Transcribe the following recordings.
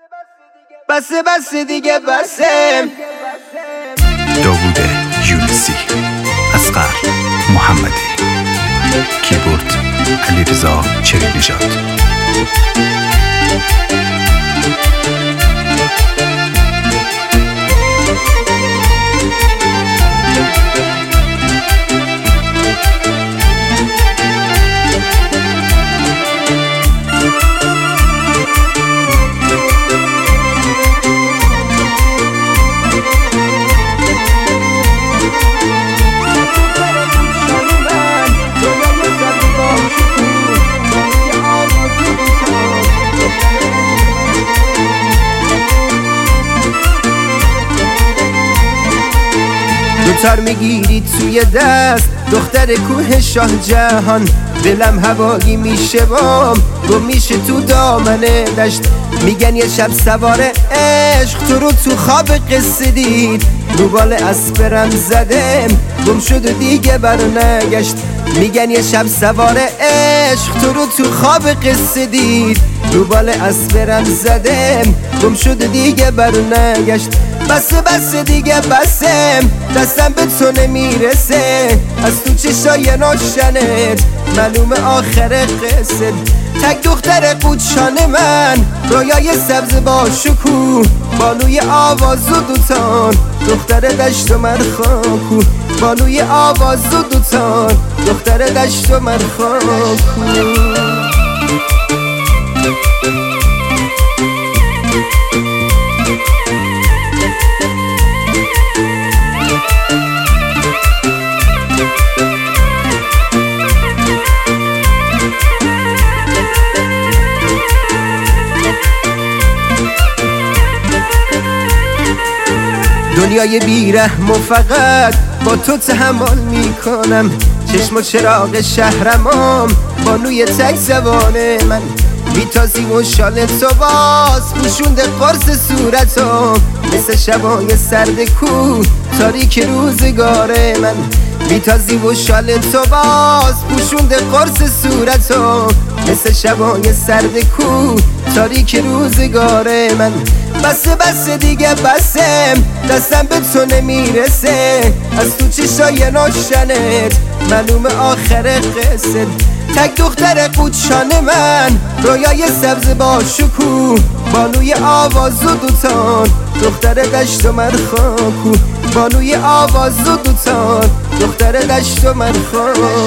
بسه دیگه بسه. داوود یونسی، اصغر محمدی، کیبورد علیرضا چریک‌نژاد. دوتار میگیری توی دست دختر کوه شاه جهان، دلم هوایی میشه بام گم میشه تو دامن دشت. میگن یه شب سوار عشق تو خواب قصه دید، رو بال اسبرم زدم گم شد و دیگه برنگشت. میگن یه شب سوار عشق تو خواب قصه دید، رو بال اسبرم زدم گم شد و دیگه برنگشت. بسه دیگه بسه، دستم به تو نمیرسه، از تو چشای ناشنت معلوم آخر قصه. تک دختر قوچان من، رویای سبز با شکوه، بانوی آواز و دوتان دختر دشت و مرخاکو، بانوی آواز و دوتان دختر دشت و مرخاکو. دنیای بیرحم و فقط با تو تحمل میکنم، چشم و چراغ شهرمام بانوی تک زبان من. بیتازی و شال تو باز پوشونده قرص صورتم، مثل شبای سرد کو تاریک روزگار من. بیتازی و شال تو باز پوشونده قرص صورتم، مثل شبای سرد کو تاریک روزگار من. بسه دیگه بسه، دستم به تو نمیرسه، از تو چشای ناشنت معلوم آخر قصه. تک دختر قوچان من، رویای سبز با شکوه، بانوی آواز و دوتان دختر دشت و مرخاکو، بانوی آواز و دوتان دختر دشت و مرخاکو.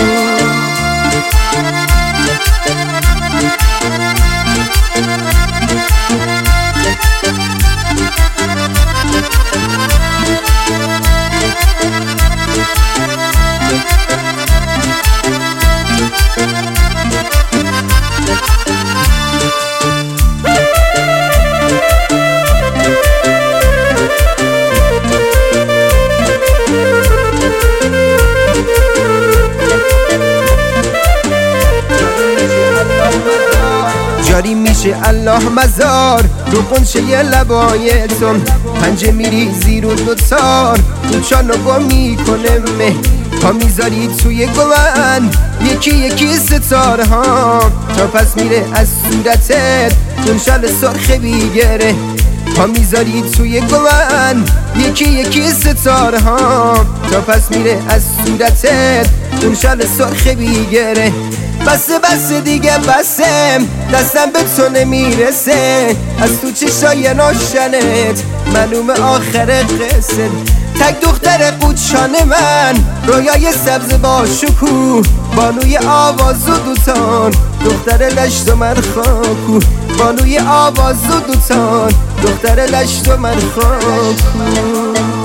جاری میشه الله مزار رو قنچه لبای تو، پنجه میریزی رو دوتار کوچانو گم میکنه مه. پا میذاری توی گوان یکی ستاره ها، تا پس میره از صورتت اون شال سرخ بیگره. پا میذاری توی گوان یکی ستاره ها، تا پس میره از صورتت اون شال سرخ بیگره. بسه دیگه بسه، دستم به تو نمیرسه، از تو چشای ناشنت معلوم آخر قصه. تک دختر قوچان من، رویای سبز با شکوه، بانوی آواز و دوتان دختر دشت و مرخاکو، بانوی آواز و دوتان دختر دشت و مرخاکو.